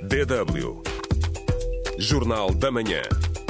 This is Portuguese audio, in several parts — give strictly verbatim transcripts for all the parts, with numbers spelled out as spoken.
D W Jornal da Manhã.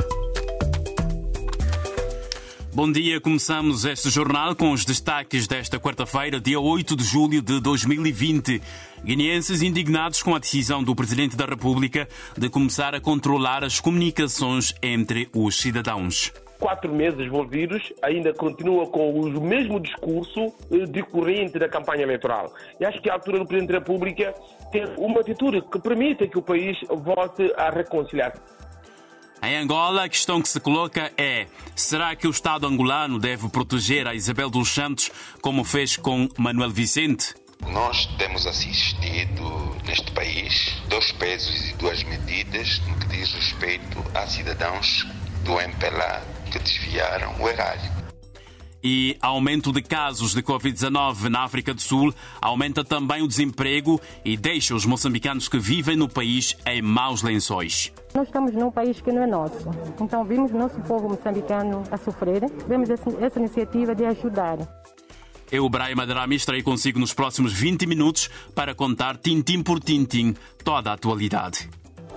Bom dia, começamos este jornal com os destaques desta quarta-feira, dia oito de julho de dois mil e vinte. Guineenses indignados com a decisão do Presidente da República de começar a controlar as comunicações entre os cidadãos. Quatro meses envolvidos, ainda continua com o mesmo discurso decorrente da campanha eleitoral. E acho que a altura do Presidente da República tem uma atitude que permita que o país volte a reconciliar. Em Angola, a questão que se coloca é: será que o Estado angolano deve proteger a Isabel dos Santos como fez com Manuel Vicente? Nós temos assistido neste país dois pesos e duas medidas no que diz respeito a cidadãos do M P L A que desviaram o erário. E aumento de casos de covid dezenove na África do Sul aumenta também o desemprego e deixa os moçambicanos que vivem no país em maus lençóis. Nós estamos num país que não é nosso, então vimos o nosso povo moçambicano a sofrer, vemos essa iniciativa de ajudar. Eu, Brian Madarami, estarei consigo nos próximos vinte minutos para contar tintim por tintim toda a atualidade.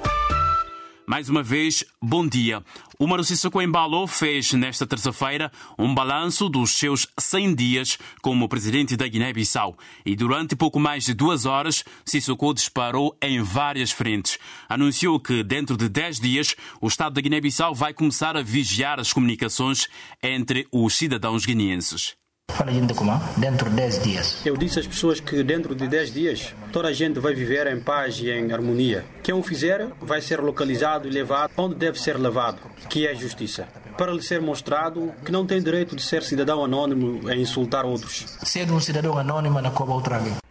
Mais uma vez, bom dia. O Umaru Sissoko Embalo fez nesta terça-feira um balanço dos seus cem dias como presidente da Guiné-Bissau e durante pouco mais de duas horas Sissoko disparou em várias frentes. Anunciou que dentro de dez dias o Estado da Guiné-Bissau vai começar a vigiar as comunicações entre os cidadãos guineenses. Fala, gente, como? Dentro de dez dias. Eu disse às pessoas que dentro de dez dias toda a gente vai viver em paz e em harmonia. Quem o fizer vai ser localizado e levado onde deve ser levado, que é a justiça. Para lhe ser mostrado que não tem direito de ser cidadão anónimo a insultar outros. Ser um cidadão anónimo na cova outra alguém.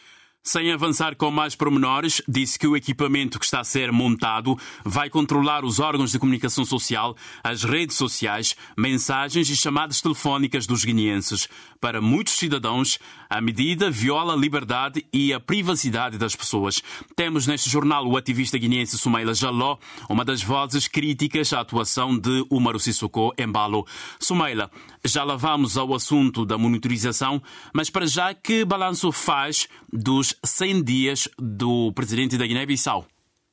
Sem avançar com mais pormenores, disse que o equipamento que está a ser montado vai controlar os órgãos de comunicação social, as redes sociais, mensagens e chamadas telefónicas dos guineenses. Para muitos cidadãos, a medida viola a liberdade e a privacidade das pessoas. Temos neste jornal o ativista guineense Sumaila Jaló, uma das vozes críticas à atuação de Umaru Sissoko Embalo. Sumaila, já lá vamos ao assunto da monitorização, mas para já, que balanço faz dos cem dias do presidente da Guiné-Bissau?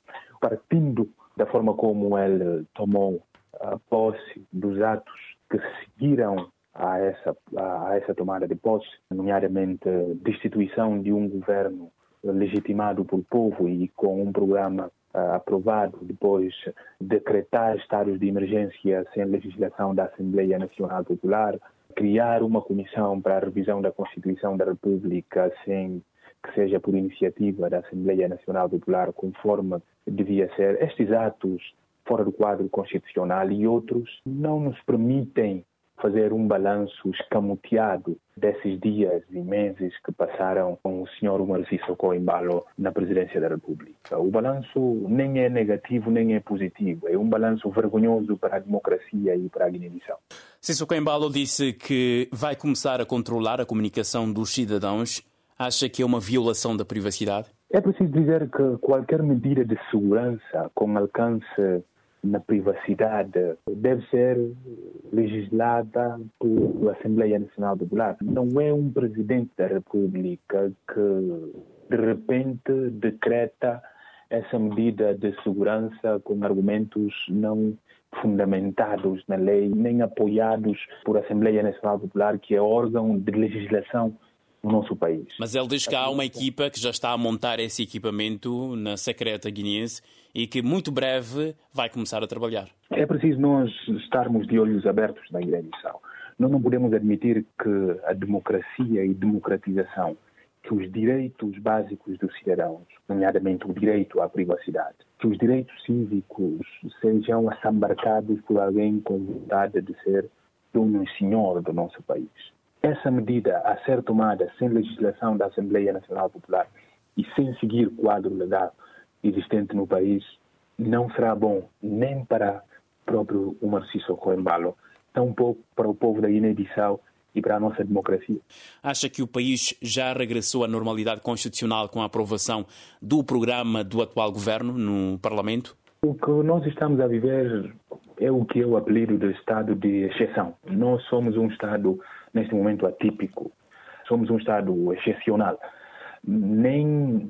Partindo da forma como ele tomou a posse dos atos que seguiram a essa, a essa tomada de posse, nomeadamente a destituição de um governo legitimado pelo povo e com um programa uh, aprovado, depois decretar estados de emergência sem legislação da Assembleia Nacional Popular, criar uma comissão para a revisão da Constituição da República sem que seja por iniciativa da Assembleia Nacional Popular, conforme devia ser. Estes atos fora do quadro constitucional e outros não nos permitem fazer um balanço escamoteado desses dias e meses que passaram com o senhor Umaru Sissoko Embalo na presidência da República. O balanço nem é negativo nem é positivo. É um balanço vergonhoso para a democracia e para a Guiné-Bissau. Sissoko Embalo disse que vai começar a controlar a comunicação dos cidadãos. Acha que é uma violação da privacidade? É preciso dizer que qualquer medida de segurança com alcance na privacidade deve ser legislada pela Assembleia Nacional Popular. Não é um presidente da República que, de repente, decreta essa medida de segurança com argumentos não fundamentados na lei, nem apoiados por Assembleia Nacional Popular, que é órgão de legislação no nosso país. Mas ele diz que há uma equipa que já está a montar esse equipamento na secreta guineense e que muito breve vai começar a trabalhar. É preciso nós estarmos de olhos abertos na Guiné-Bissau. Nós não podemos admitir que a democracia e democratização, que os direitos básicos dos cidadãos, nomeadamente o direito à privacidade, que os direitos cívicos sejam assambarcados por alguém com vontade de ser dono e senhor do nosso país. Essa medida a ser tomada sem legislação da Assembleia Nacional Popular e sem seguir o quadro legal existente no país não será bom nem para o próprio Umaru Sissoko Embalo, tampouco para o povo da Guiné-Bissau e para a nossa democracia. Acha que o país já regressou à normalidade constitucional com a aprovação do programa do atual governo no Parlamento? O que nós estamos a viver é o que eu apelido de estado de exceção. Nós somos um estado, neste momento, atípico. Somos um estado excepcional. Nem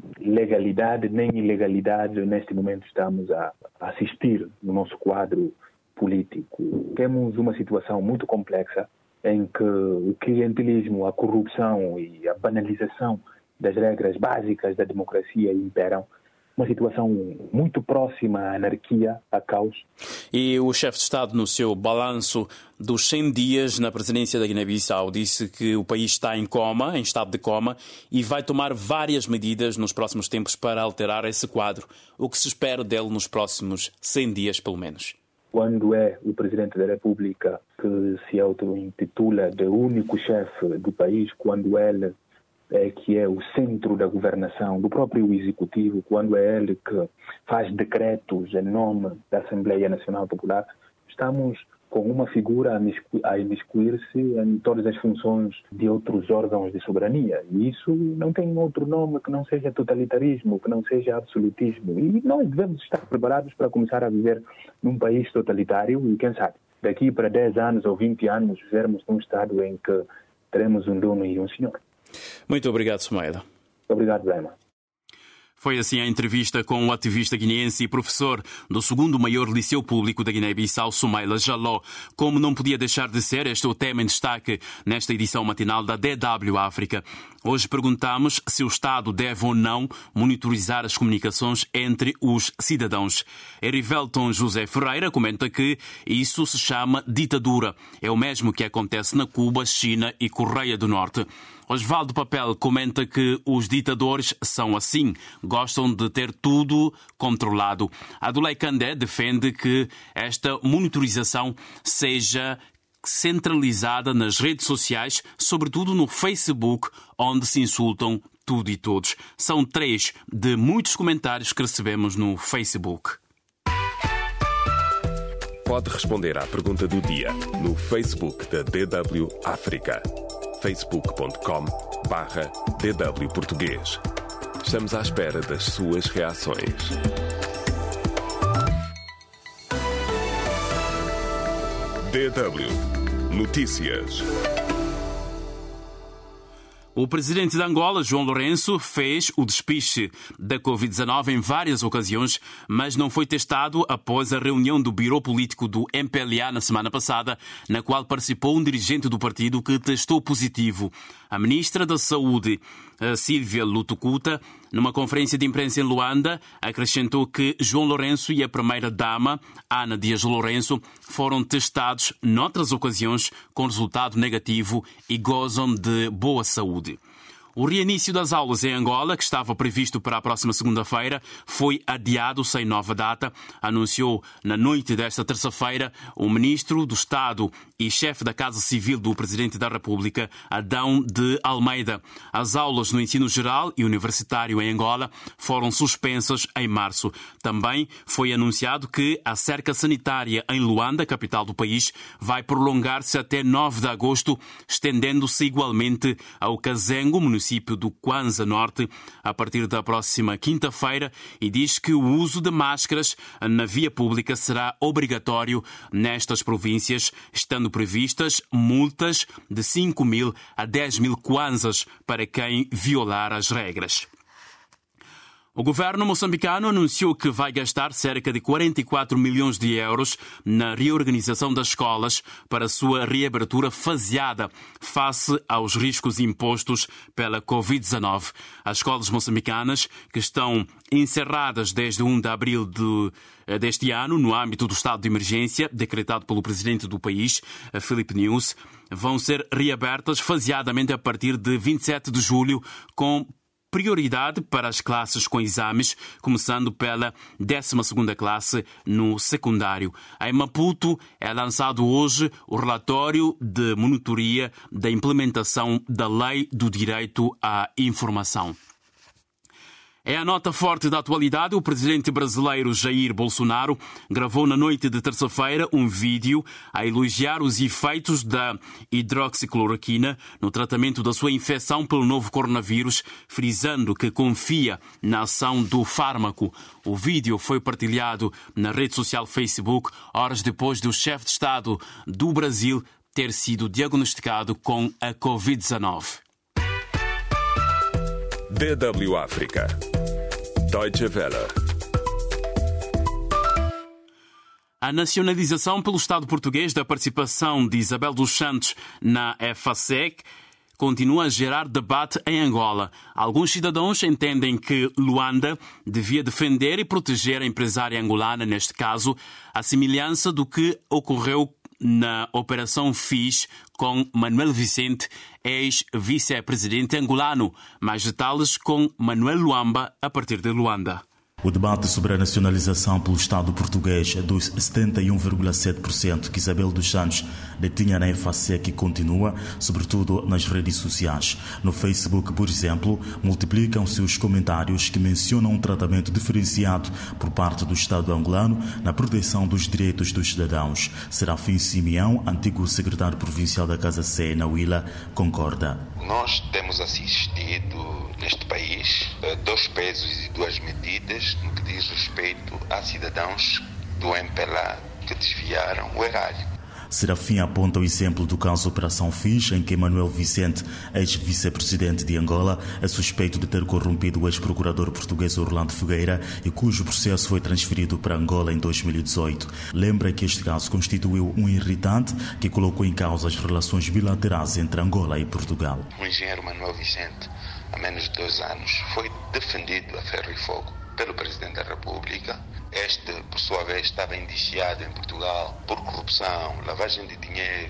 legalidade nem ilegalidade neste momento estamos a assistir no nosso quadro político. Temos uma situação muito complexa em que o clientelismo, a corrupção e a banalização das regras básicas da democracia imperam. Uma situação muito próxima à anarquia, a caos. E o chefe de Estado, no seu balanço dos cem dias na presidência da Guiné-Bissau, disse que o país está em coma, em estado de coma, e vai tomar várias medidas nos próximos tempos para alterar esse quadro. O que se espera dele nos próximos cem dias, pelo menos? Quando é o Presidente da República que se auto-intitula de único chefe do país, quando ele é que é o centro da governação do próprio Executivo, quando é ele que faz decretos em nome da Assembleia Nacional Popular, estamos com uma figura a imiscuir-se em todas as funções de outros órgãos de soberania. E isso não tem outro nome que não seja totalitarismo, que não seja absolutismo. E nós devemos estar preparados para começar a viver num país totalitário e, quem sabe, daqui para dez anos ou vinte anos, vivermos num estado em que teremos um dono e um senhor. Muito obrigado, Soumaila. Obrigado, Zema. Foi assim a entrevista com o ativista guineense e professor do segundo maior liceu público da Guiné-Bissau, Soumaila Jallow. Como não podia deixar de ser, este é o tema em destaque nesta edição matinal da D W África. Hoje perguntamos se o Estado deve ou não monitorizar as comunicações entre os cidadãos. Erivelton José Ferreira comenta que isso se chama ditadura. É o mesmo que acontece na Cuba, China e Coreia do Norte. Osvaldo Papel comenta que os ditadores são assim, gostam de ter tudo controlado. Adulei Candé defende que esta monitorização seja centralizada nas redes sociais, sobretudo no Facebook, onde se insultam tudo e todos. São três de muitos comentários que recebemos no Facebook. Pode responder à pergunta do dia no Facebook da D W África. facebook ponto com barra D W Português. Estamos à espera das suas reações. D W Notícias. O presidente de Angola, João Lourenço, fez o despiste da covid dezanove em várias ocasiões, mas não foi testado após a reunião do Biro Político do M P L A na semana passada, na qual participou um dirigente do partido que testou positivo. A ministra da Saúde, Sílvia Lutucuta, numa conferência de imprensa em Luanda, acrescentou que João Lourenço e a primeira-dama, Ana Dias Lourenço, foram testados noutras ocasiões com resultado negativo e gozam de boa saúde. O reinício das aulas em Angola, que estava previsto para a próxima segunda-feira, foi adiado sem nova data, anunciou na noite desta terça-feira o ministro do Estado e chefe da Casa Civil do Presidente da República, Adão de Almeida. As aulas no ensino geral e universitário em Angola foram suspensas em março. Também foi anunciado que a cerca sanitária em Luanda, capital do país, vai prolongar-se até nove de agosto, estendendo-se igualmente ao Kazengo, município do Kwanza Norte, a partir da próxima quinta-feira, e diz que o uso de máscaras na via pública será obrigatório nestas províncias, estando previstas multas de cinco mil a dez mil kwanzas para quem violar as regras. O governo moçambicano anunciou que vai gastar cerca de quarenta e quatro milhões de euros na reorganização das escolas para sua reabertura faseada face aos riscos impostos pela covid dezanove. As escolas moçambicanas, que estão encerradas desde primeiro de abril de, deste ano, no âmbito do estado de emergência decretado pelo presidente do país, Filipe Nyusi, vão ser reabertas faseadamente a partir de vinte e sete de julho, com prioridade para as classes com exames, começando pela décima segunda classe no secundário. Em Maputo é lançado hoje o relatório de monitoria da implementação da Lei do Direito à Informação. É a nota forte da atualidade. O presidente brasileiro Jair Bolsonaro gravou na noite de terça-feira um vídeo a elogiar os efeitos da hidroxicloroquina no tratamento da sua infecção pelo novo coronavírus, frisando que confia na ação do fármaco. O vídeo foi partilhado na rede social Facebook horas depois do chefe de Estado do Brasil ter sido diagnosticado com a covid dezanove. D W África. Deutsche Welle. A nacionalização pelo Estado português da participação de Isabel dos Santos na EFASEC continua a gerar debate em Angola. Alguns cidadãos entendem que Luanda devia defender e proteger a empresária angolana, neste caso, à semelhança do que ocorreu na Operação Fish com Manuel Vicente, ex-vice-presidente angolano. Mais detalhes com Manuel Luamba, a partir de Luanda. O debate sobre a nacionalização pelo Estado português dos setenta e um vírgula sete por cento que Isabel dos Santos detinha na EFASEC continua, sobretudo nas redes sociais. No Facebook, por exemplo, multiplicam-se os comentários que mencionam um tratamento diferenciado por parte do Estado angolano na proteção dos direitos dos cidadãos. Serafim Simeão, antigo secretário provincial da Casa C na Huila, concorda. Nós temos assistido neste país dois pesos e duas medidas no que diz respeito a cidadãos do M P L A que desviaram o erário. Serafim aponta o exemplo do caso Operação Fish, em que Manuel Vicente, ex-vice-presidente de Angola, é suspeito de ter corrompido o ex-procurador português Orlando Figueira e cujo processo foi transferido para Angola em dois mil e dezoito. Lembra que este caso constituiu um irritante que colocou em causa as relações bilaterais entre Angola e Portugal. O engenheiro Manuel Vicente, há menos de dois anos, foi defendido a ferro e fogo pelo Presidente da República. Este, por sua vez, estava indiciado em Portugal por corrupção, lavagem de dinheiro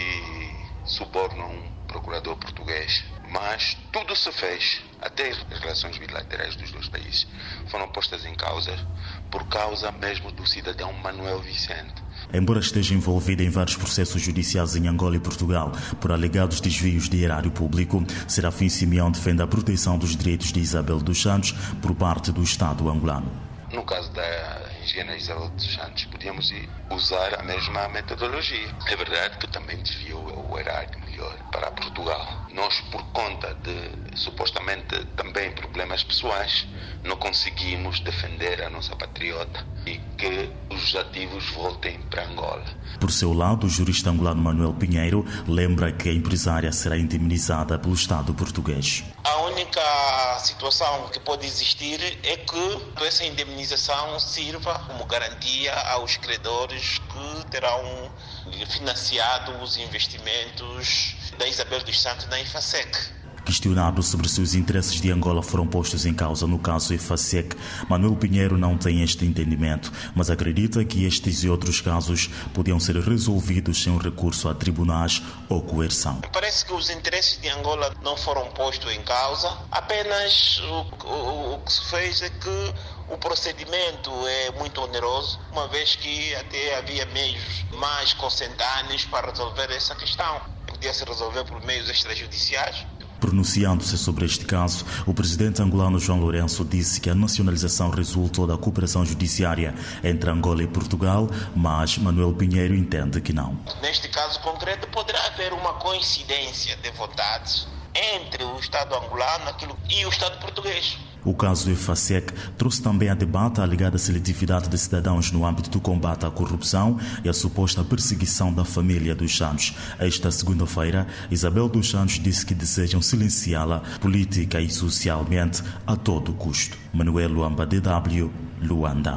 e suborno a um procurador português. Mas tudo se fez, até as relações bilaterais dos dois países foram postas em causa por causa mesmo do cidadão Manuel Vicente. Embora esteja envolvida em vários processos judiciais em Angola e Portugal por alegados desvios de erário público, Serafim Simeão defende a proteção dos direitos de Isabel dos Santos por parte do Estado angolano. No caso da engenheira Isabel dos Santos, podíamos usar a mesma metodologia. É verdade que também desviou o erário melhor para Portugal. Nós, por conta de supostamente também problemas pessoais, não conseguimos defender a nossa patriota e que os ativos voltem para Angola. Por seu lado, o jurista angolano Manuel Pinheiro lembra que a empresária será indemnizada pelo Estado português. A única situação que pode existir é que essa indemnização sirva como garantia aos credores que terão financiado os investimentos da Isabel dos Santos na EFASEC. Questionado sobre se os interesses de Angola foram postos em causa no caso EFASEC, Manuel Pinheiro não tem este entendimento, mas acredita que estes e outros casos podiam ser resolvidos sem um recurso a tribunais ou coerção. Parece que os interesses de Angola não foram postos em causa, apenas o, o, o que se fez é que o procedimento é muito oneroso, uma vez que até havia meios mais consentâneos para resolver essa questão. Podia se resolver por meios extrajudiciais. Pronunciando-se sobre este caso, o presidente angolano João Lourenço disse que a nacionalização resultou da cooperação judiciária entre Angola e Portugal, mas Manuel Pinheiro entende que não. Neste caso concreto, poderá haver uma coincidência de votados entre o Estado angolano e o Estado português. O caso do EFASEC trouxe também a debate a alegada seletividade de cidadãos no âmbito do combate à corrupção e a suposta perseguição da família dos Santos. Esta segunda-feira, Isabel dos Santos disse que desejam silenciá-la política e socialmente a todo custo. Manuel Luamba, D W, Luanda.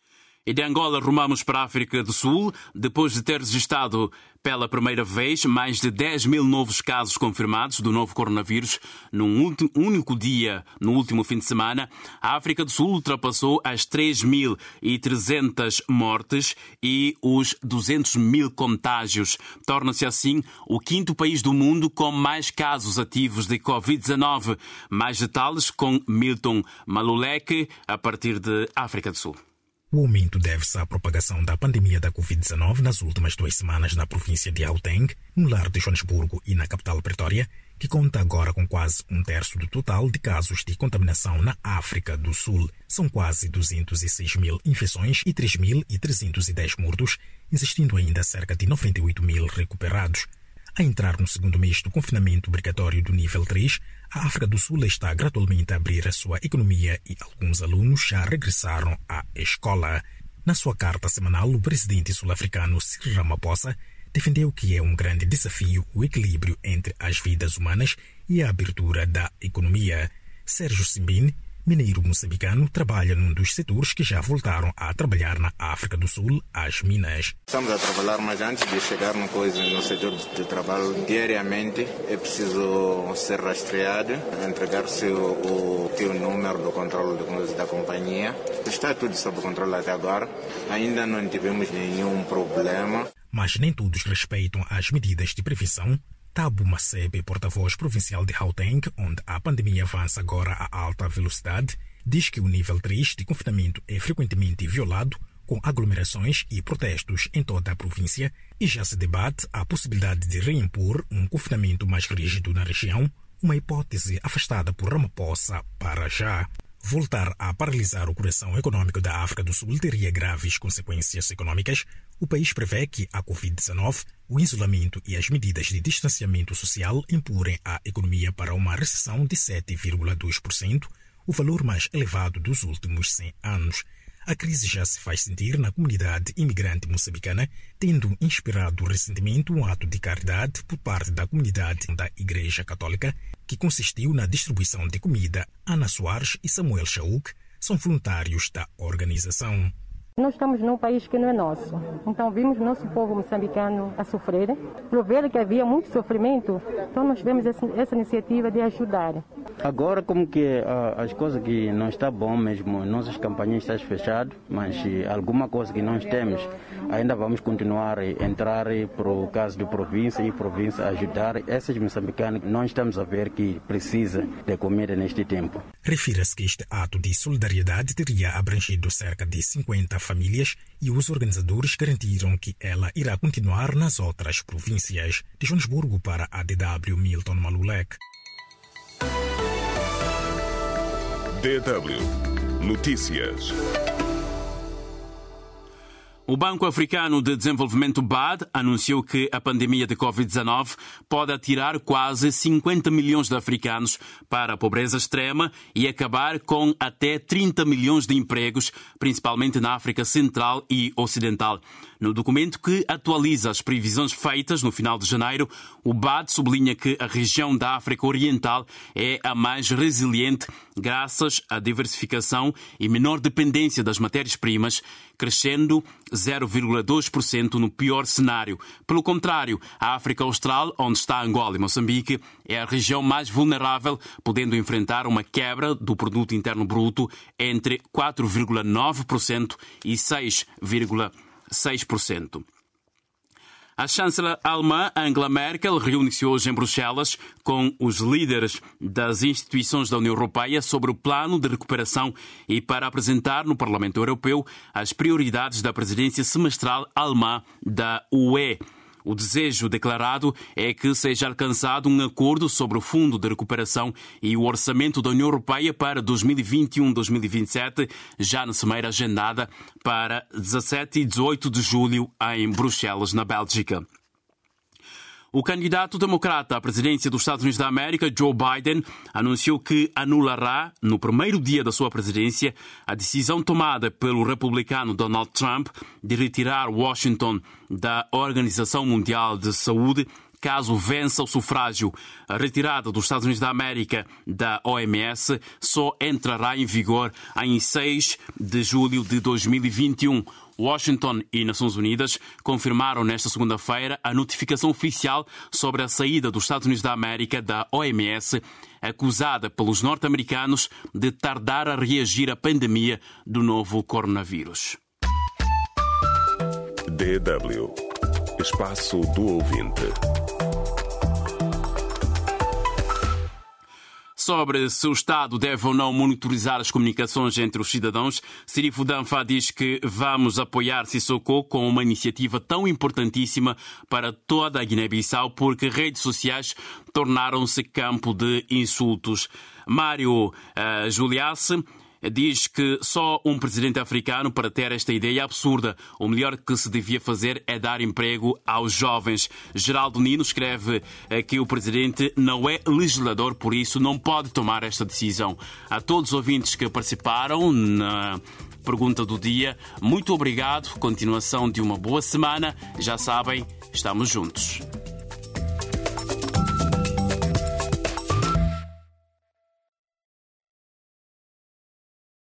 E de Angola rumamos para a África do Sul, depois de ter registrado pela primeira vez mais de dez mil novos casos confirmados do novo coronavírus num único dia no último fim de semana. A África do Sul ultrapassou as três mil e trezentas mortes e os duzentos mil contágios. Torna-se assim o quinto país do mundo com mais casos ativos de covid dezenove. Mais detalhes com Milton Maluleke, a partir de África do Sul. O aumento deve-se à propagação da pandemia da covid dezenove nas últimas duas semanas na província de Gauteng, no lar de Joanesburgo e na capital Pretória, que conta agora com quase um terço do total de casos de contaminação na África do Sul. São quase duzentos e seis mil infecções e três mil trezentos e dez mortos, existindo ainda cerca de noventa e oito mil recuperados. A entrar no segundo mês do confinamento obrigatório do nível três, a África do Sul está gradualmente a abrir a sua economia e alguns alunos já regressaram à escola. Na sua carta semanal, o presidente sul-africano Cyril Ramaphosa defendeu que é um grande desafio o equilíbrio entre as vidas humanas e a abertura da economia. Sérgio Simbine, mineiro moçambicano, trabalha num dos setores que já voltaram a trabalhar na África do Sul, as minas. Estamos a trabalhar, mas antes de chegar no, coisa, no setor de trabalho, diariamente é preciso ser rastreado, entregar-se o, o teu número do controle de coisas da companhia. Está tudo sob controle até agora. Ainda não tivemos nenhum problema. Mas nem todos respeitam as medidas de prevenção. Tabo Macebe, porta-voz provincial de Gauteng, onde a pandemia avança agora a alta velocidade, diz que o nível três de confinamento é frequentemente violado, com aglomerações e protestos em toda a província, e já se debate a possibilidade de reimpor um confinamento mais rígido na região, uma hipótese afastada por Ramaphosa para já. Voltar a paralisar o coração econômico da África do Sul teria graves consequências econômicas. O país prevê que a covid dezenove, o isolamento e as medidas de distanciamento social empurrem a economia para uma recessão de sete vírgula dois por cento, o valor mais elevado dos últimos cem anos. A crise já se faz sentir na comunidade imigrante moçambicana, tendo inspirado recentemente um ato de caridade por parte da comunidade da Igreja Católica, que consistiu na distribuição de comida. Ana Soares e Samuel Chauk são voluntários da organização. Nós estamos num país que não é nosso, então vimos o nosso povo moçambicano a sofrer. Por ver que havia muito sofrimento, então nós tivemos essa iniciativa de ajudar. Agora, como que uh, as coisas que não está bom mesmo, nossas campanhas estão fechadas, mas uh, alguma coisa que nós temos, ainda vamos continuar a entrar para o caso de província e província ajudar esses moçambicanos que nós estamos a ver que precisa de comida neste tempo. Refira-se que este ato de solidariedade teria abrangido cerca de cinquenta famílias e os organizadores garantiram que ela irá continuar nas outras províncias. De Joanesburgo para a D W, Milton Malulek. D W Notícias. O Banco Africano de Desenvolvimento B A D anunciou que a pandemia de covid dezenove pode atirar quase cinquenta milhões de africanos para a pobreza extrema e acabar com até trinta milhões de empregos, principalmente na África Central e Ocidental. No documento que atualiza as previsões feitas no final de janeiro, o B A D sublinha que a região da África Oriental é a mais resiliente graças à diversificação e menor dependência das matérias-primas, crescendo zero vírgula dois por cento no pior cenário. Pelo contrário, a África Austral, onde está Angola e Moçambique, é a região mais vulnerável, podendo enfrentar uma quebra do produto interno bruto entre quatro vírgula nove por cento e seis vírgula seis por cento. A chanceler alemã Angela Merkel reúne-se hoje em Bruxelas com os líderes das instituições da União Europeia sobre o plano de recuperação e para apresentar no Parlamento Europeu as prioridades da presidência semestral alemã da U E. O desejo declarado é que seja alcançado um acordo sobre o Fundo de Recuperação e o Orçamento da União Europeia para dois mil e vinte e um a dois mil e vinte e sete, já na cimeira agendada para dezassete e dezoito de julho em Bruxelas, na Bélgica. O candidato democrata à presidência dos Estados Unidos da América, Joe Biden, anunciou que anulará, no primeiro dia da sua presidência, a decisão tomada pelo republicano Donald Trump de retirar Washington da Organização Mundial de Saúde, caso vença o sufrágio. A retirada dos Estados Unidos da América da O M S só entrará em vigor em seis de julho de dois mil e vinte e um. Washington e Nações Unidas confirmaram nesta segunda-feira a notificação oficial sobre a saída dos Estados Unidos da América da O M S, acusada pelos norte-americanos de tardar a reagir à pandemia do novo coronavírus. D W Espaço do Ouvinte. Sobre se o Estado deve ou não monitorizar as comunicações entre os cidadãos, Sirifo Danfa diz que vamos apoiar Sissoko com uma iniciativa tão importantíssima para toda a Guiné-Bissau, porque redes sociais tornaram-se campo de insultos. Mário uh, Juliace diz que só um presidente africano para ter esta ideia absurda. O melhor que se devia fazer é dar emprego aos jovens. Geraldo Nino escreve que o presidente não é legislador, por isso não pode tomar esta decisão. A todos os ouvintes que participaram na pergunta do dia, muito obrigado. Continuação de uma boa semana. Já sabem, estamos juntos.